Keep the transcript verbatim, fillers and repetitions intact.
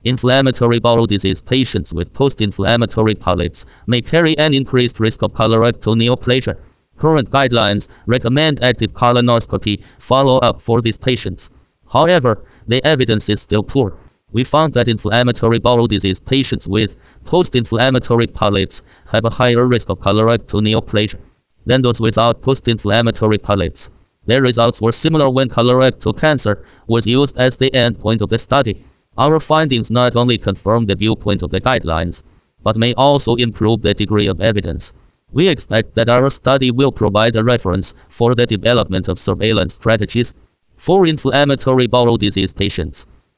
Inflammatory bowel disease patients with post-inflammatory polyps may carry an increased risk of colorectal neoplasia. Current guidelines recommend active colonoscopy follow-up for these patients. However, the evidence is still poor. We found that inflammatory bowel disease patients with post-inflammatory polyps have a higher risk of colorectal neoplasia than those without post-inflammatory polyps. Their results were similar when colorectal cancer was used as the endpoint of the study. Our findings not only confirm the viewpoint of the guidelines, but may also improve the degree of evidence. We expect that our study will provide a reference for the development of surveillance strategies for inflammatory bowel disease patients.